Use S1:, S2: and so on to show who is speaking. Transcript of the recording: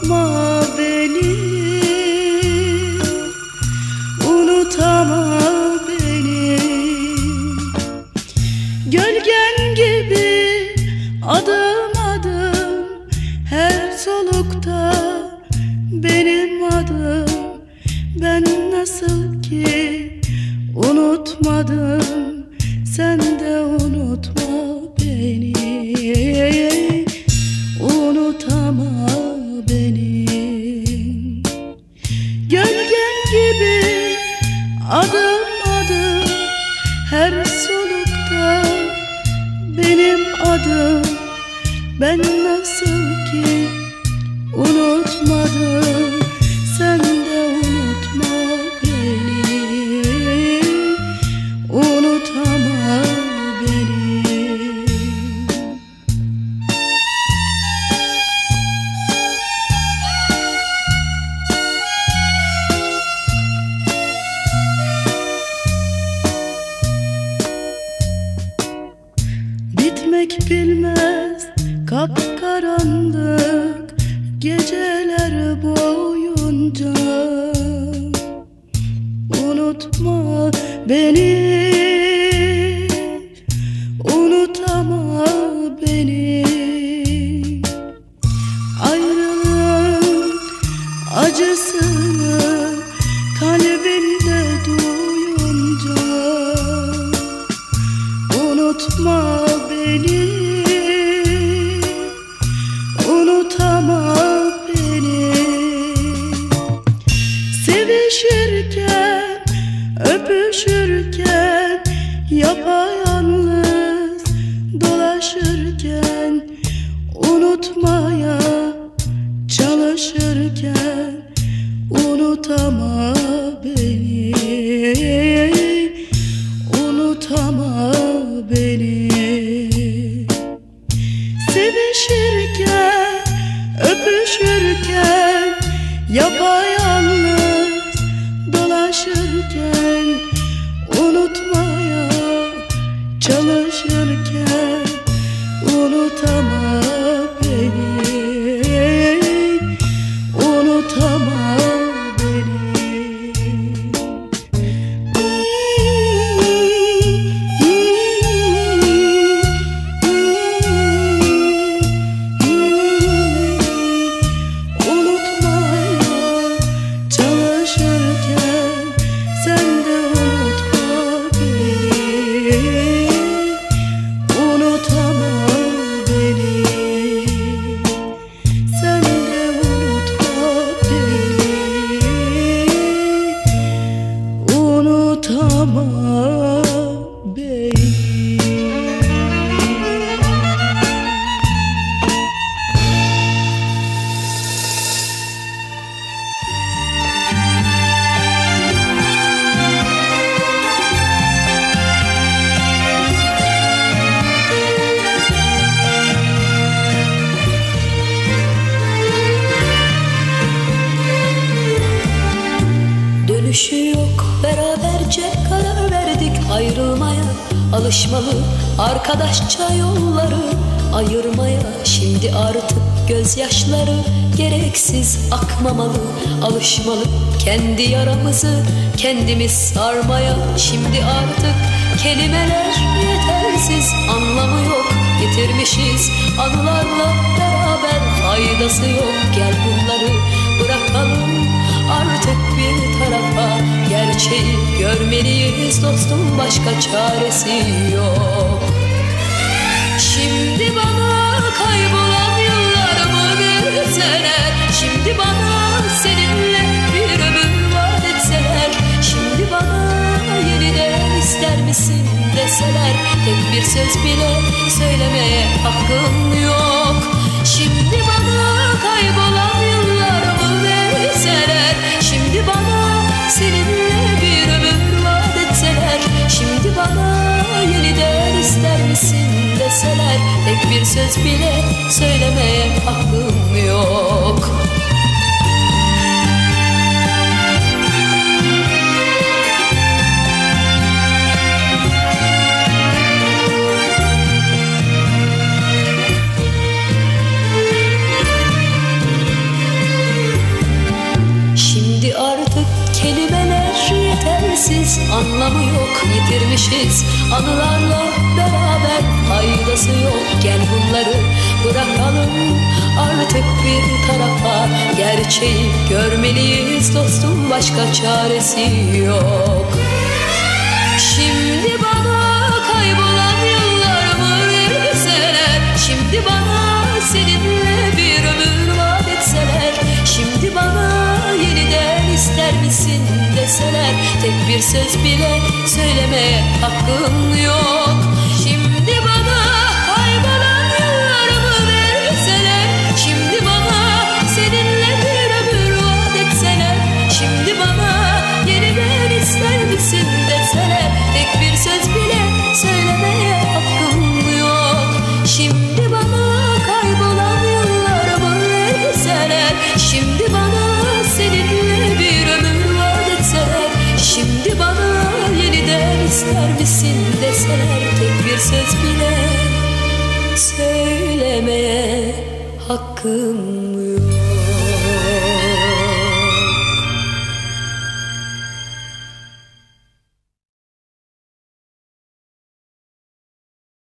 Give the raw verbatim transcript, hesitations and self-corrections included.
S1: Unutma beni, unutama beni. Gölgen gibi adım adım, her solukta benim adım. Ben nasıl ki unutmadım, sen de unutma beni. Unutama beni. Gölgen gibi adım adım, her solukta benim adım. Ben nasıl ki unutmadım, sen de unutma beni. Unutama beni. Bitmek bilmez kapkaranlık geceler boyunca. Unutma beni, unutama beni. Ayrılığın acısını kalbinde duyunca. Unutma beni, unutama beni. Sevişirken, öpüşürken, yapayalnız dolaşırken, unutmaya çalışırken, unutama beni. Unutama beni. Sevişirken, öpüşürken, yapayalnız dolaşırken, unutmaya çalışırken, unutama beni. Unutama beni.
S2: Dönüşü yok, beraberce karar verdik ayrılmaya. Alışmalı arkadaşça yolları ayırmaya. Şimdi artık gözyaşları gereksiz akmamalı. Alışmalı kendi yaramızı kendimiz sarmaya. Şimdi artık kelimeler yetersiz, anlamı yok. Getirmişiz anılarla beraber, faydası yok. Gel bunları bırakalım artık bir tarafa. Gerçeği görmeliyiz dostum, başka çaresi yok. Şimdi bana kaybolan yıllarımı verseler, şimdi bana seninle bir ömür vaat etseler, şimdi bana yeniden ister misin deseler, tek bir söz bile söylemeye hakkım yok. Şimdi bana kaybolan yıllarımı verseler, şimdi bana seninle bir ömür vaat etseler, şimdi bana yeniden ister misin deseler, tek bir söz bile söylemeye hakkım yok. sevmişiz anılarla beraber. Faydası yok, gel bunları bırakalım artık bir tarafa. Gerçeği görmeliyiz dostum, başka çaresi yok. Şimdi bana kaybolan yıllarımı verseler, şimdi bana seninle bir ömür vaat etseler, şimdi bana yeniden ister misin deseler, tek bir söz bile söylemeye hakkım yok. Şimdi bana kaybolan yıllarımı verseler, şimdi bana seninle bir ömür vaat etseler, şimdi bana yeniden ister misin deseler, tek bir söz bile söylemeye hakkım yok. Şimdi bana kaybolan yıllarımı verseler, şimdi bana seninle bir ömür vaat etseler, şimdi bana yeniden ister misin deseler, tek bir söz bile söylemeye hakkım